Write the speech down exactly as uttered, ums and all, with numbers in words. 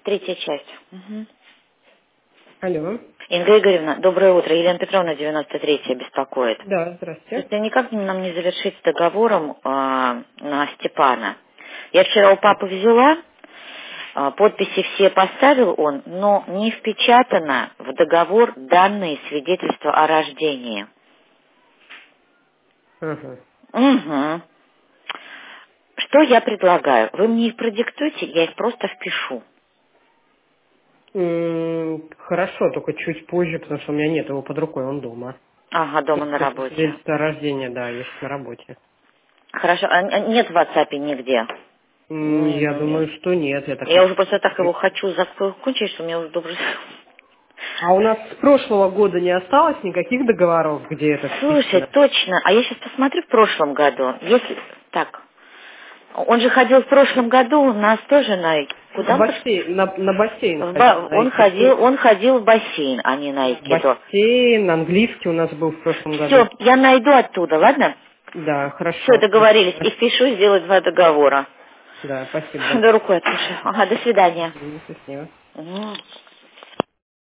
Третья часть. Угу. Алло. Инга Игоревна, доброе утро. Елена Петровна, девяносто третья, беспокоит. Да, здравствуйте. Это никак нам не завершить с договором а, на Степана. Я вчера у папы взяла, а, подписи все поставил он, но не впечатано в договор данные свидетельства о рождении. Ага. Угу. Что я предлагаю? Вы мне их продиктуйте, я их просто впишу. М, Хорошо, только чуть позже, потому что у меня нет его под рукой, он дома. Ага, дома на Свидетельство работе. свидетельство о рождении, да, я сейчас на работе. Хорошо, а а нет в WhatsApp нигде? М, Я М, думаю, что нет, я так Я не уже просто так его чувствую. хочу закончить, что мне уже добрый... А у нас с прошлого года не осталось никаких договоров, где это Слушай, вписано? точно. А я сейчас посмотрю в прошлом году. Если... Так. Он же ходил в прошлом году у нас тоже на... На Куда он пошел? бассейн, на, на бассейн В ходил, ба- на Он ходил, айкидо. он ходил в бассейн, а не на Да, айкидо. бассейн, английский у нас был в прошлом году. Все, я найду оттуда, ладно? Да, Все, хорошо, договорились. спасибо. И впишу сделать два договора. Да, спасибо Да большое. рукой отпишу. Ага, до свидания. Мгм, счастливо. Мгм.